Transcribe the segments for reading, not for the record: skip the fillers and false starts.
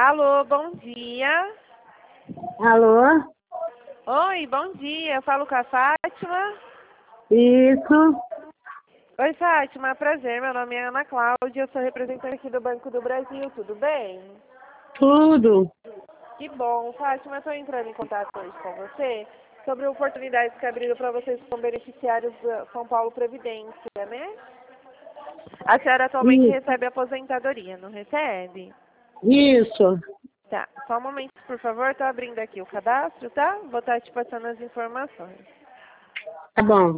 Alô, bom dia. Alô? Oi, bom dia. Eu falo com a Fátima. Isso. Oi, Fátima. Prazer. Meu nome é Ana Cláudia. Eu sou representante aqui do Banco do Brasil. Tudo bem? Tudo. Que bom. Fátima, eu estou entrando em contato hoje com você sobre oportunidades que abriram para vocês como beneficiários da São Paulo Previdência, né? A senhora atualmente Isso. recebe aposentadoria, não recebe? Isso. Tá. Só um momento, por favor. Estou abrindo aqui o cadastro, tá? Vou estar te passando as informações. Tá bom.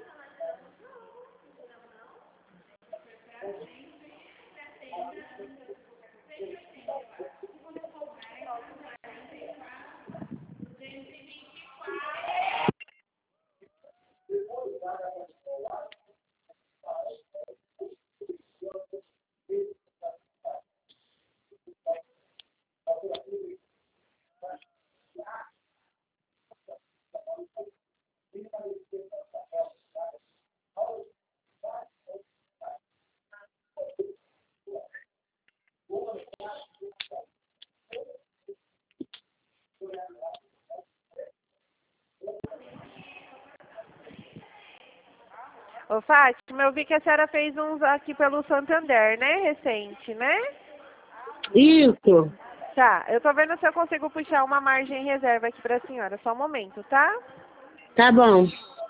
Ô, Fátima, eu vi que a senhora fez uns aqui pelo Santander, né? Recente, né? Isso. Tá, eu tô vendo se eu consigo puxar uma margem reserva aqui pra senhora. Só um momento, tá? Tá bom.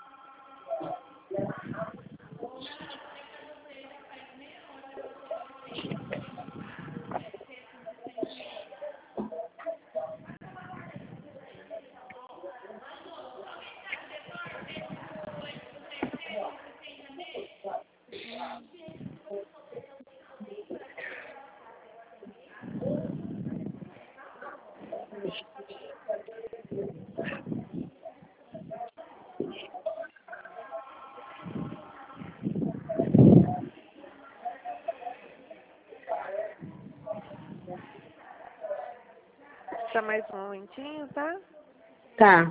Só mais um momentinho, tá? Tá.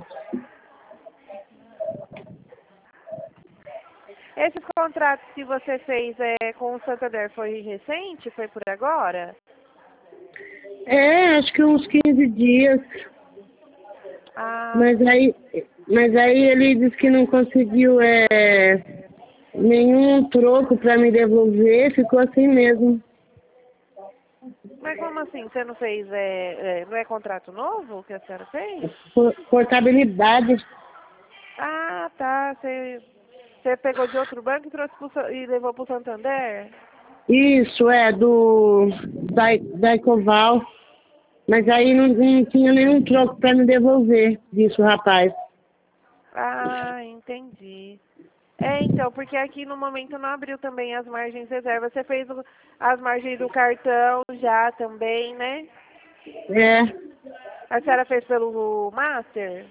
Esses contratos que você fez com o Santander foi recente? Foi por agora? Acho que uns 15 dias. Ah, Mas aí ele disse que não conseguiu nenhum troco para me devolver, ficou assim mesmo. mas como assim? Você não fez, não é contrato novo que a senhora fez? Portabilidade. Ah, tá. Você pegou de outro banco e trouxe e levou pro Santander? Isso, da Ecoval. Mas aí não tinha nenhum troco para me devolver disso, rapaz. Ah, entendi. Então, porque aqui no momento não abriu também as margens reservas. Você fez as margens do cartão já também, né? É, A senhora fez pelo Master?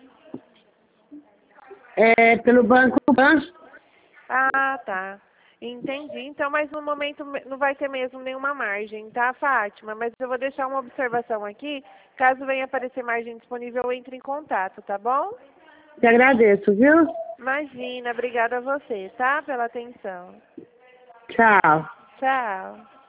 pelo Banco Pan. Ah, tá. Entendi. Então, mas no momento não vai ter mesmo nenhuma margem, tá, Fátima? Mas eu vou deixar uma observação aqui. Caso venha aparecer margem disponível, eu entre em contato, tá bom? Te agradeço, viu? Imagina, obrigada a você, tá? Pela atenção. Tchau. Tchau.